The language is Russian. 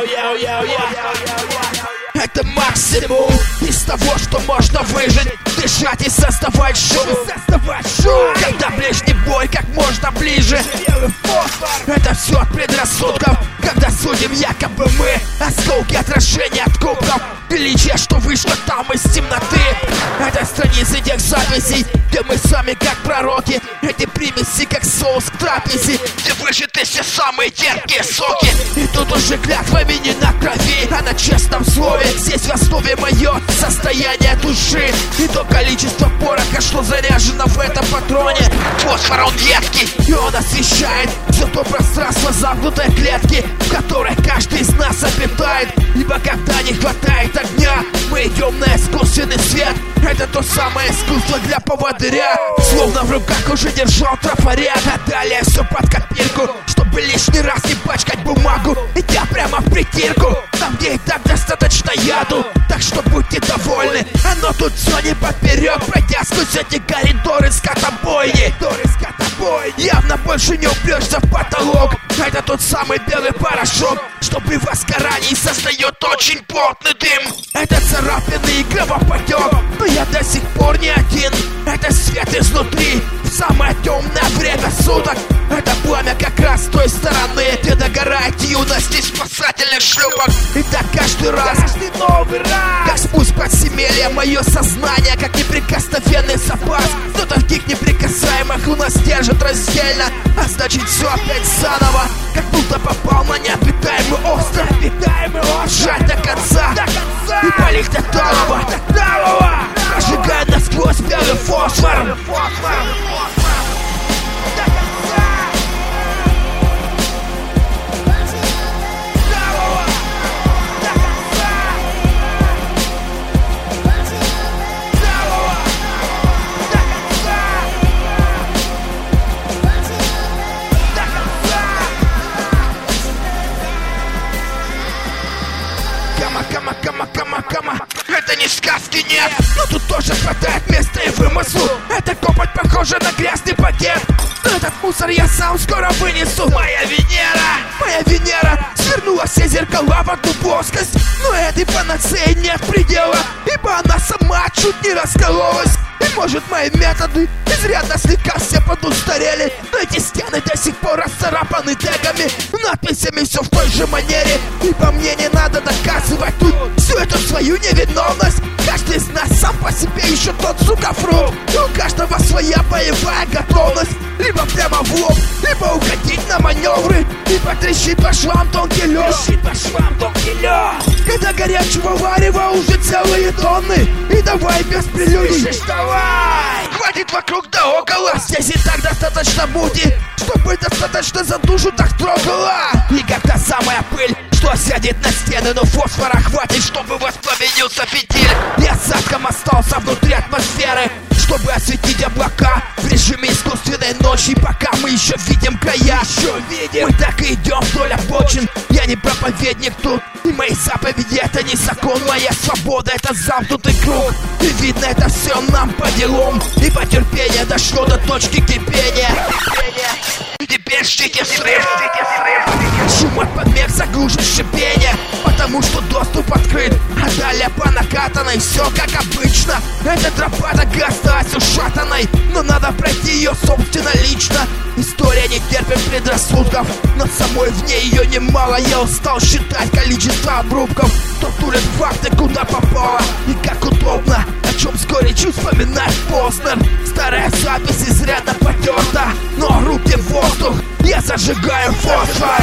Это максимум из того, что можно выжить, дышать и создавать шум. Когда ближний бой как можно ближе. Это все от предрассудков, когда судим якобы мы. Осколки отражения от кубков, величие, что вышло там из темноты. Это страницы тех записей, где мы сами как пророки. Эти примеси как соус к трапезе, где выжаты все самые терпкие соки. И тут уже клятвами не на крови, а на честном слове. Здесь в основе мое состояние души и то количество пороха, что заряжено в этом патроне. Фосфор он едкий, и он освещает все то пространство замкнутой клетки, в которой каждый из нас обитает. Ибо когда не хватает огня, мы идем на искусственный свет. Это то самое искусство для поводыря, словно в руках уже держал трафарет. А далее все под копирку, чтобы лишний раз не пачкать бумагу, идя прямо в притирку, там где и так достаточно яду. Так что будьте довольны, оно тут все не поперек, пройдя сквозь эти коридоры скотобойни. Явно больше не упрешься в потолок. Это тот самый белый порошок, что при возгорании создает очень плотный дым. Это царапины и кровопотек, но я до сих пор не один. Это свет изнутри в самое темное время суток. Это пламя как раз с той стороны, где догорает юность из спасательных шлюпок. И так каждый раз, как спуск подземелья, мое сознание как неприкосновенный запас. Но таких неприкасаемых у нас держит раздельно, а значит все опять заново, как будто попал на необитаемый остров. Жаль до конца и полить до талого, прожигая насквозь белый фосфор. Это не сказки, нет, но тут тоже хватает места и вымыслу. Эта копоть похожа на грязный пакет, но этот мусор я сам скоро вынесу. Моя Венера свернула все зеркала в одну плоскость, но этой панацеи нет предела, ибо она сама чуть не раскололась. И может мои методы изрядно слегка все подустарели, но эти стены до сих пор расцарапаны тегами, надписями, все в той же манере. Ибо мне не надо доказывать тут всю эту свою невиновность. Каждый из нас сам по себе еще тот сукафрут, и у каждого своя боевая готовность. Либо прямо в лоб, либо уходить на маневры, либо трещит по швам тонкий лед. Когда горячего варева уже целые тонны, и давай без прелюдий. Хватит вокруг да около, здесь и так достаточно мути, чтобы достаточно за душу так трогала. И когда самая пыль, что осядет на стены, но фосфора хватит, чтобы воспламенился фитиль. И осадком остался внутри атмосферы, чтобы осветить облака в режиме искусственной ночи. Пока мы еще видим края, мы так и идем вдоль обочин. Я не проповедник тут, и мои заповеди это не закон. Моя свобода это замкнутый круг, и видно это все нам по делам. Ибо терпение дошло до точки кипения. Теперь ждите срыв. Шум от помех заглушит шипение, потому что доступ открыт, а далее по накатанной все как обычно. Эта тропа так осталась ушатанной, но надо пройти ее собственно лично. История не терпит предрассудков, но самой в ней ее немало. Я устал считать количество обрубков, кто турит факты куда попало и как удобно, о чем с горечью вспоминать Познер. Старая запись изрядно потерта, но руки в воздух, я зажигаю фосфор.